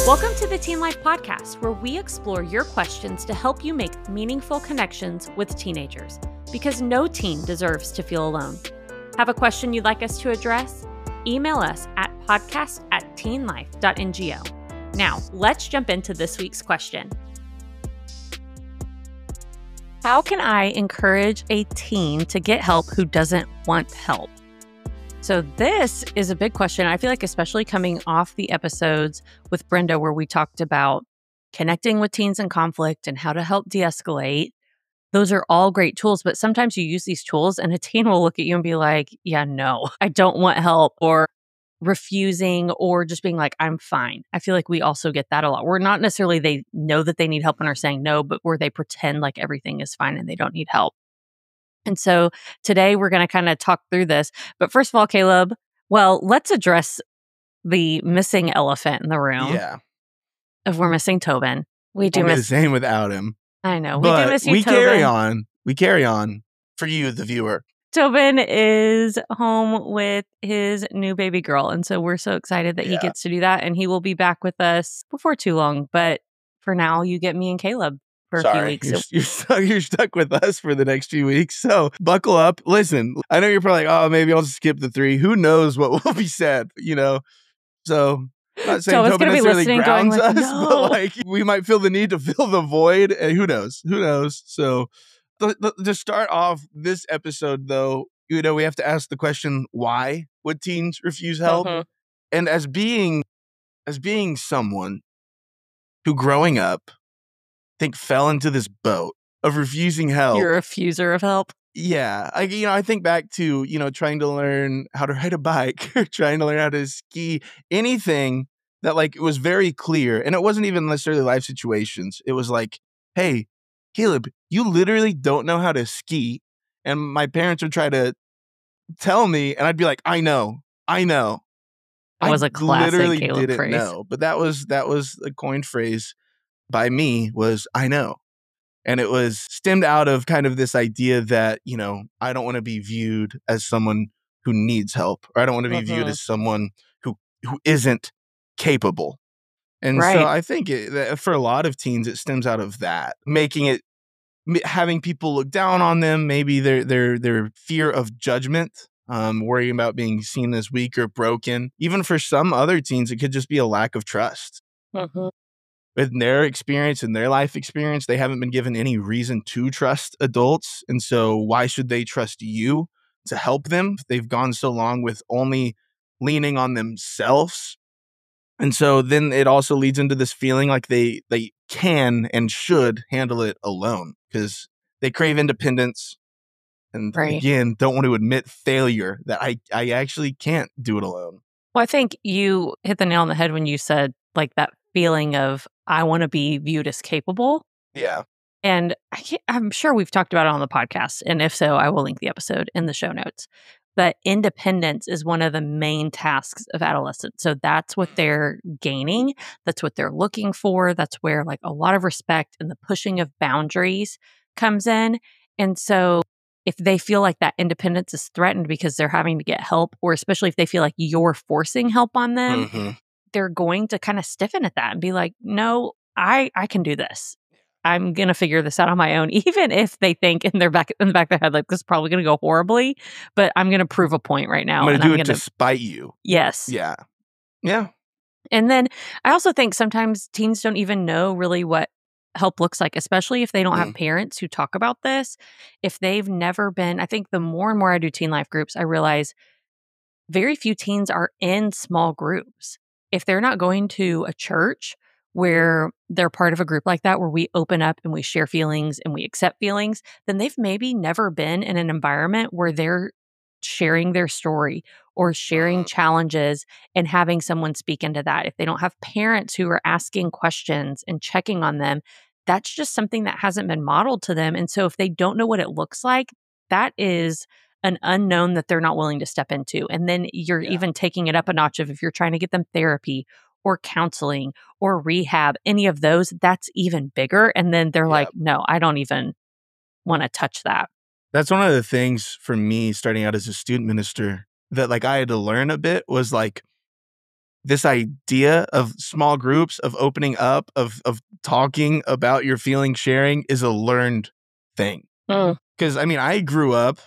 Welcome to the Teen Life Podcast, where we explore your questions to help you make meaningful connections with teenagers, because no teen deserves to feel alone. Have a question you'd like us to address? Email us at podcast@teenlife.ngo. Now, let's jump into this week's question. How can I encourage a teen to get help who doesn't want help? So this is a big question. I feel like especially coming off the episodes with Brenda where we talked about connecting with teens in conflict and how to help de-escalate. Those are all great tools, but sometimes you use these tools and a teen will look at you and be like, yeah, no, I don't want help, or refusing, or just being like, I'm fine. I feel like we also get that a lot. We're not necessarily they know that they need help and are saying no, but where they pretend like everything is fine and they don't need help. And so today we're going to kind of talk through this. But first of all, Caleb, well, let's address the missing elephant in the room. Yeah. If we're missing Tobin. We do Won't be miss the same without him. I know. But We do miss you, we Tobin. carry on. We carry on for you, the viewer. Tobin is home with his new baby girl. And so we're so excited that he gets to do that. And he will be back with us before too long. But for now, you get me and Caleb for a few weeks. You're stuck with us for the next few weeks. So buckle up. Listen, I know you're probably like, oh, maybe I'll just skip the 3. Who knows what will be said, you know? So I'm not saying Tobin necessarily grounds us, no. but like we might feel the need to fill the void. And who knows? Who knows? So to start off this episode, though, you know, we have to ask the question, why would teens refuse help? And as being someone who growing up, I think fell into this boat of refusing help. You're a refuser of help. Yeah. I think back to, trying to learn how to ride a bike or trying to learn how to ski, anything that like it was very clear. And it wasn't even necessarily life situations. It was like, hey, Caleb, you literally don't know how to ski. And my parents would try to tell me, and I'd be like, I know. That was a classic literally Caleb didn't phrase. know. But that was a coined phrase by me, was I know. And it was stemmed out of kind of this idea that, I don't want to be viewed as someone who needs help, or I don't want to be viewed as someone who isn't capable. And so I think that for a lot of teens, it stems out of that, having people look down on them, maybe their fear of judgment, worrying about being seen as weak or broken. Even for some other teens, it could just be a lack of trust. With their experience and their life experience, they haven't been given any reason to trust adults. And so why should they trust you to help them? They've gone so long with only leaning on themselves. And so then it also leads into this feeling like they can and should handle it alone, because they crave independence and again, don't want to admit failure, that I actually can't do it alone. Well, I think you hit the nail on the head when you said like that feeling of I want to be viewed as capable. Yeah. And I'm sure we've talked about it on the podcast. And if so, I will link the episode in the show notes. But independence is one of the main tasks of adolescents. So that's what they're gaining. That's what they're looking for. That's where like a lot of respect and the pushing of boundaries comes in. And so if they feel like that independence is threatened because they're having to get help, or especially if they feel like you're forcing help on them, they're going to kind of stiffen at that and be like, no, I can do this. I'm going to figure this out on my own, even if they think in the back of their head, like, this is probably going to go horribly, but I'm going to prove a point right now. I'm going to do it to spite you. Yes. Yeah. Yeah. And then I also think sometimes teens don't even know really what help looks like, especially if they don't have parents who talk about this. If they've never been, I think the more and more I do teen life groups, I realize very few teens are in small groups. If they're not going to a church where they're part of a group like that, where we open up and we share feelings and we accept feelings, then they've maybe never been in an environment where they're sharing their story or sharing challenges and having someone speak into that. If they don't have parents who are asking questions and checking on them, that's just something that hasn't been modeled to them. And so if they don't know what it looks like, that is an unknown that they're not willing to step into. And then you're even taking it up a notch of if you're trying to get them therapy or counseling or rehab, any of those, that's even bigger. And then they're like, no, I don't even want to touch that. That's one of the things for me starting out as a student minister that like I had to learn a bit was like this idea of small groups, of opening up, of talking about your feelings, sharing is a learned thing. Because I mean, I grew up,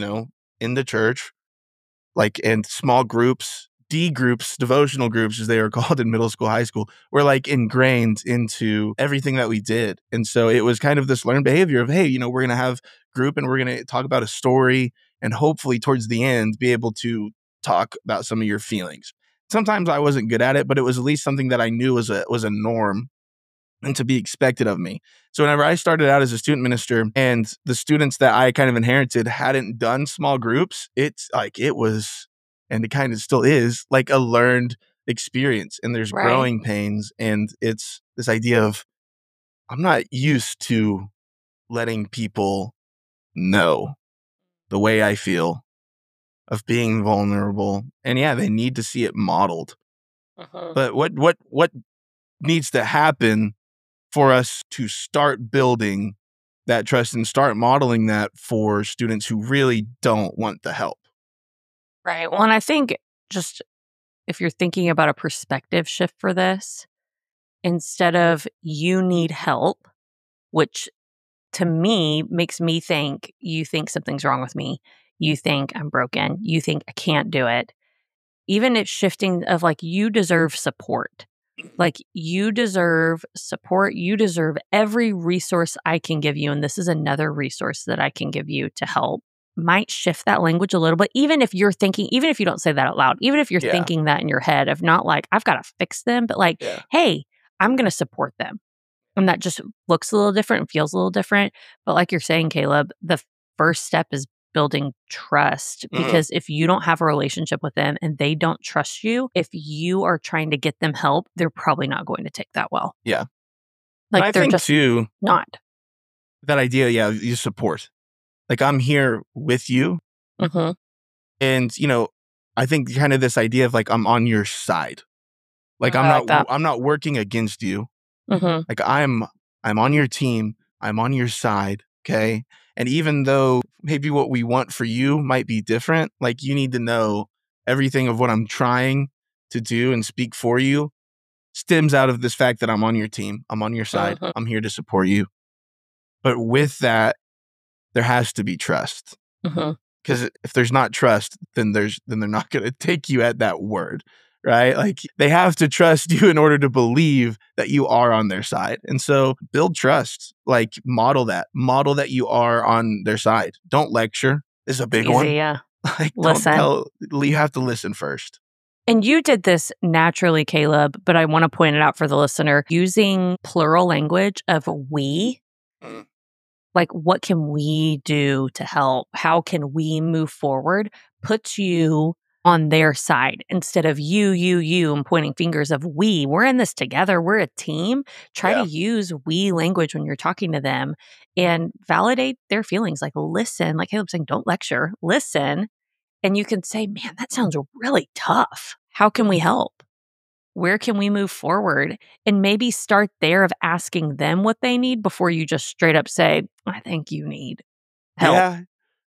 in the church, like in small groups, D groups, devotional groups, as they were called in middle school, high school, were like ingrained into everything that we did. And so it was kind of this learned behavior of, hey, we're going to have group and we're going to talk about a story and hopefully towards the end be able to talk about some of your feelings. Sometimes I wasn't good at it, but it was at least something that I knew was a norm and to be expected of me. So whenever I started out as a student minister and the students that I kind of inherited hadn't done small groups, it's like it was, and it kind of still is, like a learned experience. And there's growing pains. And it's this idea of, I'm not used to letting people know the way I feel, of being vulnerable. And yeah, they need to see it modeled. But what needs to happen for us to start building that trust and start modeling that for students who really don't want the help? Right. Well, and I think just if you're thinking about a perspective shift for this, instead of you need help, which to me makes me think you think something's wrong with me, you think I'm broken, you think I can't do it. Even it's shifting of like, you deserve support. Like, you deserve support. You deserve every resource I can give you. And this is another resource that I can give you to help. Might shift that language a little bit, even if you're thinking, even if you don't say that out loud, even if you're thinking that in your head of not like, I've got to fix them, but like, hey, I'm going to support them. And that just looks a little different and feels a little different. But like you're saying, Caleb, the first step is building trust, because if you don't have a relationship with them and they don't trust you, if you are trying to get them help, they're probably not going to take that well. Yeah. Like, I they're think just too, not. that idea, you support. Like, I'm here with you. And, I think kind of this idea of like, I'm on your side. Like, I'm not working against you. Like, I'm on your team. I'm on your side. Okay. And even though maybe what we want for you might be different, like, you need to know everything of what I'm trying to do and speak for you stems out of this fact that I'm on your team. I'm on your side. I'm here to support you. But with that, there has to be trust. Because if there's not trust, then they're not going to take you at that word. Right? Like, they have to trust you in order to believe that you are on their side. And so build trust, like model that you are on their side. Don't lecture is a big one. Yeah. Like, listen. You have to listen first. And you did this naturally, Caleb, but I want to point it out for the listener, using plural language of we. Like, what can we do to help? How can we move forward? Puts you on their side instead of you, and pointing fingers of we. We're in this together. We're a team. Try to use we language when you're talking to them and validate their feelings. Like, listen, like Caleb's saying, don't lecture, listen. And you can say, man, that sounds really tough. How can we help? Where can we move forward? And maybe start there of asking them what they need before you just straight up say, I think you need help. Yeah.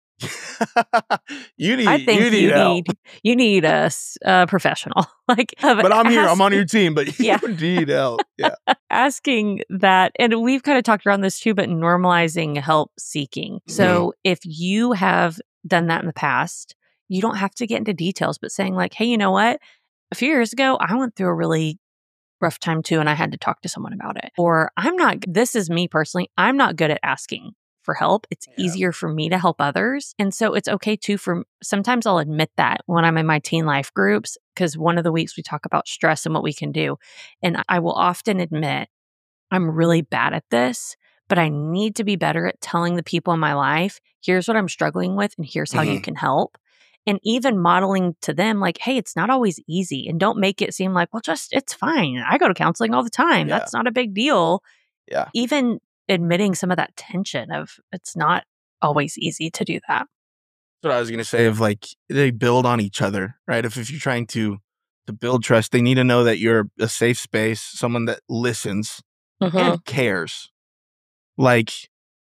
you need a professional. Like, but I'm here. I'm on your team, but you need help. Yeah. Asking that, and we've kind of talked around this too, but normalizing help seeking. So if you have done that in the past, you don't have to get into details, but saying like, hey, you know what? A few years ago, I went through a really rough time too, and I had to talk to someone about it. Or this is me personally, I'm not good at asking for help. It's easier for me to help others. And so it's okay too sometimes I'll admit that when I'm in my teen life groups, because one of the weeks we talk about stress and what we can do. And I will often admit I'm really bad at this, but I need to be better at telling the people in my life, here's what I'm struggling with and here's how you can help. And even modeling to them like, hey, it's not always easy. And don't make it seem like, well, it's fine. I go to counseling all the time. Yeah. That's not a big deal. Yeah. Even admitting some of that tension of it's not always easy to do that. That's what I was going to say, of like, they build on each other, right? If you're trying to build trust, they need to know that you're a safe space, someone that listens and cares. Like,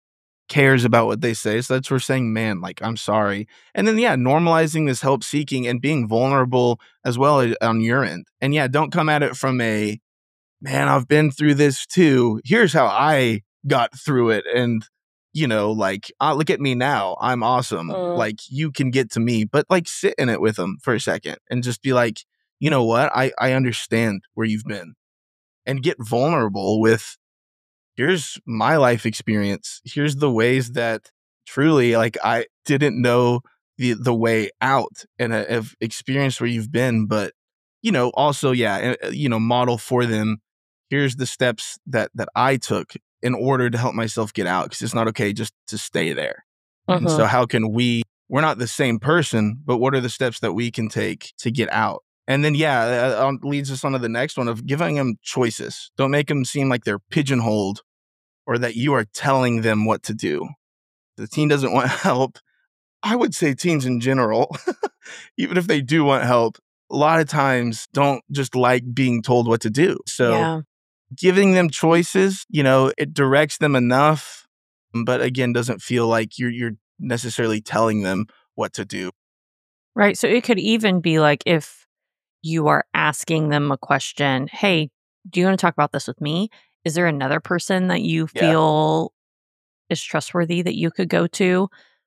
cares about what they say. So that's where saying, man, like, I'm sorry. And then, yeah, normalizing this help seeking and being vulnerable as well on your end. And yeah, don't come at it from a, man, I've been through this too. Here's how I got through it. And, like, look at me now. I'm awesome. Like, you can get to me, but like sit in it with them for a second and just be like, you know what? I understand where you've been, and get vulnerable with, here's my life experience. Here's the ways that truly, like, I didn't know the way out, and have experienced where you've been, but also, yeah, model for them. Here's the steps that I took in order to help myself get out, because it's not okay just to stay there. And so how can we're not the same person, but what are the steps that we can take to get out? And then, yeah, leads us on to the next one of giving them choices. Don't make them seem like they're pigeonholed or that you are telling them what to do. The teen doesn't want help. I would say teens in general, even if they do want help, a lot of times don't just like being told what to do. So giving them choices, it directs them enough, but again, doesn't feel like you're necessarily telling them what to do. Right. So it could even be like if you are asking them a question, hey, do you want to talk about this with me? Is there another person that you feel is trustworthy that you could go to?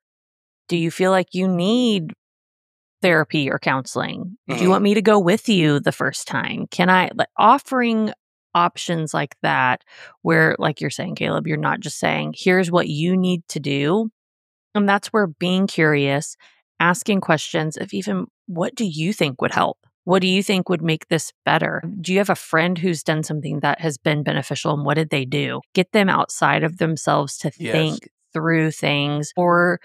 Do you feel like you need therapy or counseling? Do you want me to go with you the first time? Can I, offering options like that, where, like you're saying, Caleb, you're not just saying, here's what you need to do. And that's where being curious, asking questions of even, what do you think would help? What do you think would make this better? Do you have a friend who's done something that has been beneficial, and what did they do? Get them outside of themselves to think through things. Or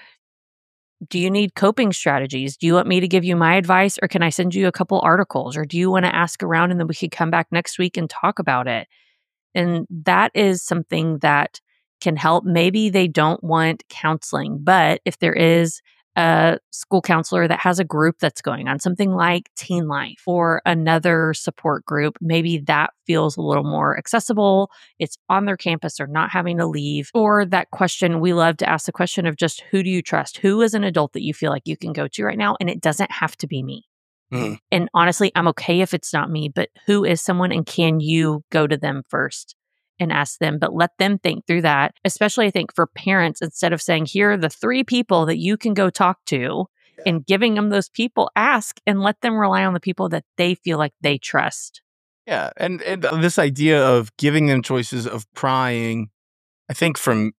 do you need coping strategies? Do you want me to give you my advice, or can I send you a couple articles? Or do you want to ask around and then we could come back next week and talk about it? And that is something that can help. Maybe they don't want counseling, but if there is a school counselor that has a group that's going on, something like Teen Life or another support group, maybe that feels a little more accessible. It's on their campus, they're not having to leave. Or that question, we love to ask the question of just, who do you trust? Who is an adult that you feel like you can go to right now? And it doesn't have to be me. And honestly, I'm okay if it's not me, but who is someone, and can you go to them first and ask them? But let them think through that. Especially, I think, for parents, instead of saying, here are the 3 people that you can go talk to, and giving them those people, ask and let them rely on the people that they feel like they trust. Yeah. And this idea of giving them choices, of prying, I think for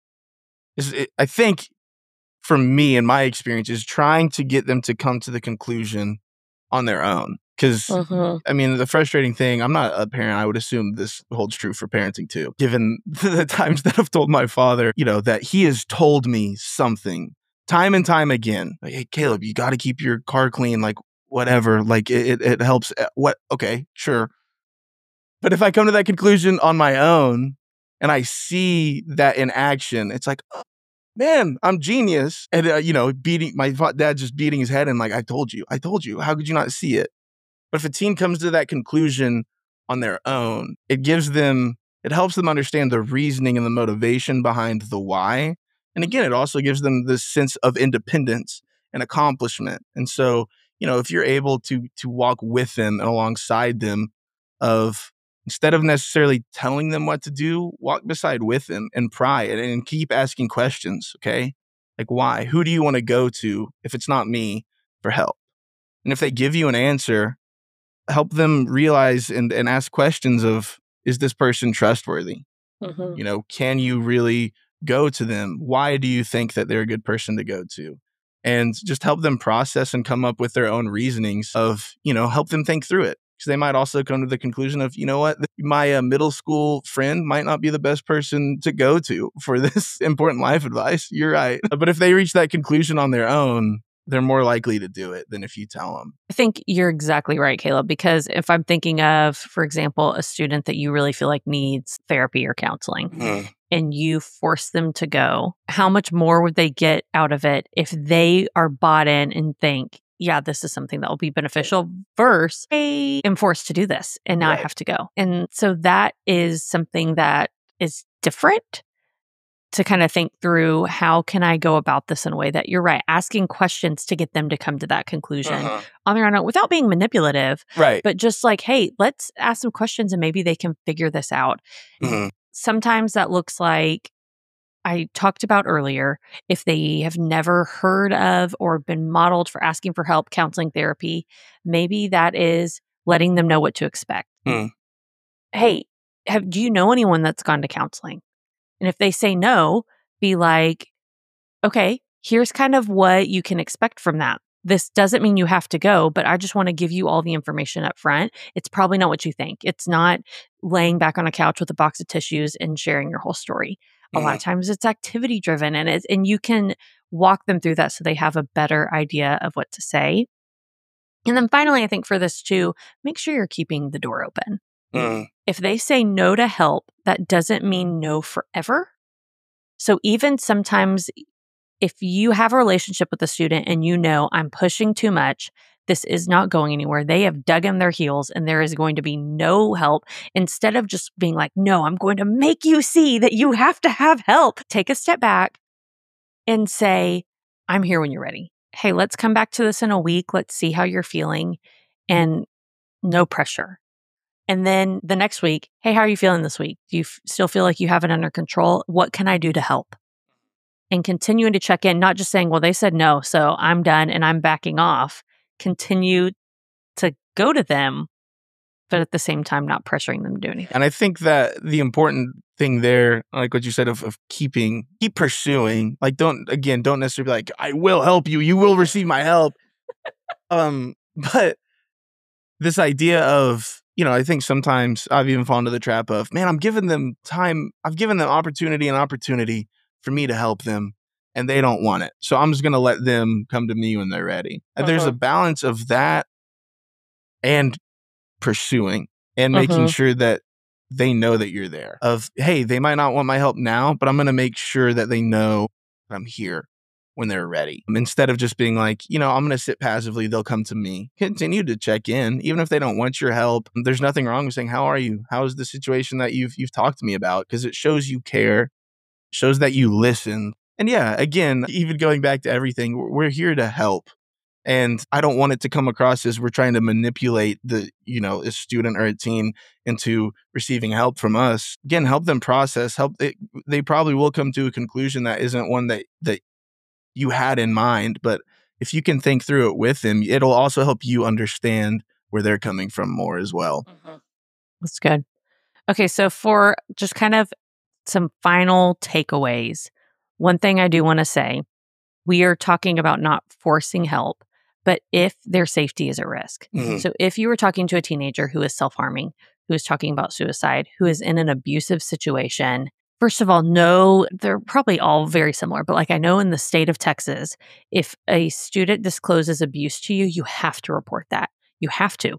me, in my experience, is trying to get them to come to the conclusion on their own. Because, I mean, the frustrating thing, I'm not a parent. I would assume this holds true for parenting too, given the times that I've told my father, that he has told me something time and time again. Like, hey, Caleb, you got to keep your car clean, like, whatever. Like, it helps. What? Okay, sure. But if I come to that conclusion on my own and I see that in action, it's like, oh, man, I'm genius. And, beating my dad, just beating his head and like, I told you. How could you not see it? But if a teen comes to that conclusion on their own, it helps them understand the reasoning and the motivation behind the why. And again, it also gives them this sense of independence and accomplishment. And so, if you're able to walk with them and alongside them, of instead of necessarily telling them what to do, walk beside with them and pry and keep asking questions. Okay. Like, why? Who do you want to go to if it's not me for help? And if they give you an answer, help them realize and ask questions of, is this person trustworthy? Can you really go to them? Why do you think that they're a good person to go to? And just help them process and come up with their own reasonings of, help them think through it. Because they might also come to the conclusion of, you know what, my middle school friend might not be the best person to go to for this important life advice. You're right. But if they reach that conclusion on their own, they're more likely to do it than if you tell them. I think you're exactly right, Caleb, because if I'm thinking of, for example, a student that you really feel like needs therapy or counseling, and you force them to go, how much more would they get out of it if they are bought in and think, yeah, this is something that will be beneficial, versus I am forced to do this and now I have to go. And so that is something that is different. to kind of think through, how can I go about this in a way that, you're right, asking questions to get them to come to that conclusion on their own without being manipulative. Right. But just like, hey, let's ask some questions and maybe they can figure this out. Sometimes that looks like, I talked about earlier, if they have never heard of or been modeled for asking for help, counseling, therapy, maybe that is letting them know what to expect. Hey, do you know anyone that's gone to counseling? And if they say no, be like, okay, here's kind of what you can expect from that. This doesn't mean you have to go, but I just want to give you all the information up front. It's probably not what you think. It's not laying back on a couch with a box of tissues and sharing your whole story. A lot of times it's activity driven, and you can walk them through that so they have a better idea of what to say. And then finally, I think for this too, make sure you're keeping the door open. If they say no to help, that doesn't mean no forever. So even sometimes if you have a relationship with a student and you know, I'm pushing too much, this is not going anywhere, they have dug in their heels and there is going to be no help, instead of just being like, no, I'm going to make you see that you have to have help, take a step back and say, I'm here when you're ready. Hey, let's come back to this in a week. Let's see how you're feeling, and no pressure. And then the next week, hey, how are you feeling this week? Do you still feel like you have it under control? What can I do to help? And continuing to check in, not just saying, well, they said no, so I'm done and I'm backing off. Continue to go to them, but at the same time, not pressuring them to do anything. And I think that the important thing there, like what you said, of keep pursuing, like don't necessarily be like, I will help you, you will receive my help. But this idea of, I think sometimes I've even fallen into the trap of, man, I'm giving them time, I've given them opportunity for me to help them, and they don't want it. So I'm just going to let them come to me when they're ready. And there's a balance of that and pursuing and making sure that they know that you're there. Of, hey, they might not want my help now, but I'm going to make sure that they know I'm here when they're ready. Instead of just being like, I'm going to sit passively, they'll come to me. Continue to check in, even if they don't want your help. There's nothing wrong with saying, how are you? How is the situation that you've talked to me about? Because it shows you care, shows that you listen. And yeah, again, even going back to everything, we're here to help. And I don't want it to come across as we're trying to manipulate a student or a teen into receiving help from us. Again, help them process, they probably will come to a conclusion that isn't one that you had in mind. But if you can think through it with them, it'll also help you understand where they're coming from more as well. That's good. Okay, so for just kind of some final takeaways, one thing I do want to say, we are talking about not forcing help, but if their safety is at risk. So if you were talking to a teenager who is self-harming, who is talking about suicide, who is in an abusive situation, first of all, no, they're probably all very similar, but like I know in the state of Texas, if a student discloses abuse to you, you have to report that. You have to.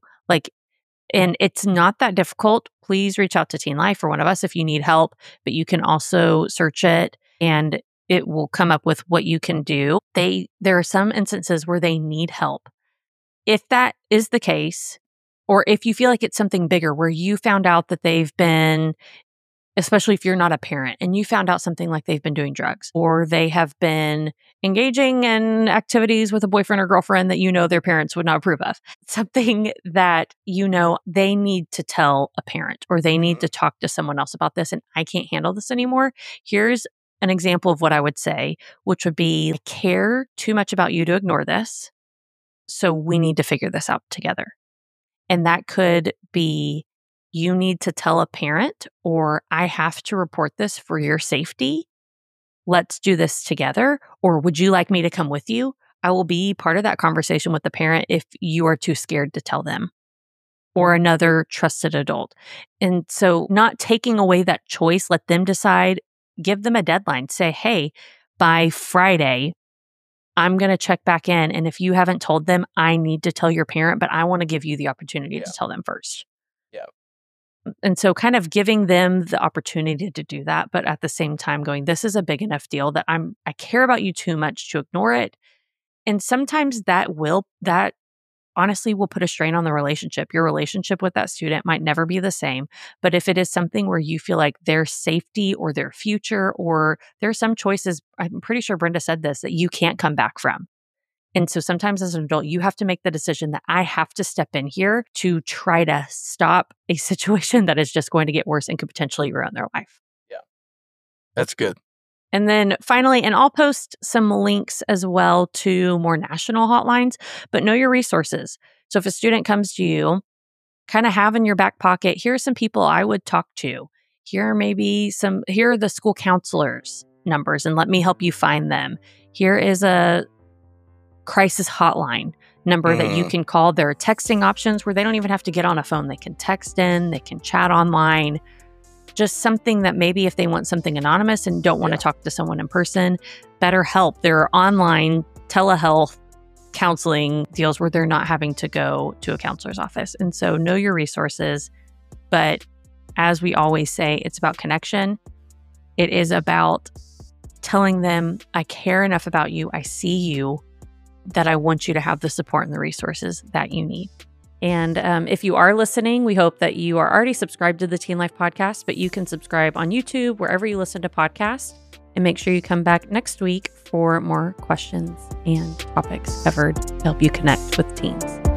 And it's not that difficult. Please reach out to Teen Life or one of us if you need help, but you can also search it and it will come up with what you can do. There are some instances where they need help. If that is the case, or if you feel like it's something bigger where you found out that they've been, especially if you're not a parent, and you found out something like they've been doing drugs, or they have been engaging in activities with a boyfriend or girlfriend that their parents would not approve of, something that they need to tell a parent, or they need to talk to someone else about this, and I can't handle this anymore. Here's an example of what I would say, which would be, I care too much about you to ignore this, so we need to figure this out together. And that could be, you need to tell a parent, or I have to report this for your safety. Let's do this together. Or would you like me to come with you? I will be part of that conversation with the parent if you are too scared to tell them, or another trusted adult. And so not taking away that choice, let them decide, give them a deadline. Say, hey, by Friday, I'm going to check back in. And if you haven't told them, I need to tell your parent, but I want to give you the opportunity to tell them first. Yeah. And so kind of giving them the opportunity to do that, but at the same time going, this is a big enough deal that I care about you too much to ignore it. And sometimes that honestly will put a strain on the relationship. Your relationship with that student might never be the same. But if it is something where you feel like their safety or their future, or there are some choices, I'm pretty sure Brenda said this, that you can't come back from. And so sometimes as an adult, you have to make the decision that I have to step in here to try to stop a situation that is just going to get worse and could potentially ruin their life. Yeah. That's good. And then finally, and I'll post some links as well to more national hotlines, but know your resources. So if a student comes to you, kind of have in your back pocket, here are some people I would talk to. Here are the school counselors' numbers, and let me help you find them. Here is a crisis hotline number that you can call. There are texting options where they don't even have to get on a phone. They can text in, they can chat online. Just something that maybe if they want something anonymous and don't want to talk to someone in person, BetterHelp. There are online telehealth counseling deals where they're not having to go to a counselor's office. And so know your resources. But as we always say, it's about connection. It is about telling them, I care enough about you, I see you, that I want you to have the support and the resources that you need. And if you are listening, we hope that you are already subscribed to the Teen Life Podcast, but you can subscribe on YouTube, wherever you listen to podcasts, and make sure you come back next week for more questions and topics covered to help you connect with teens.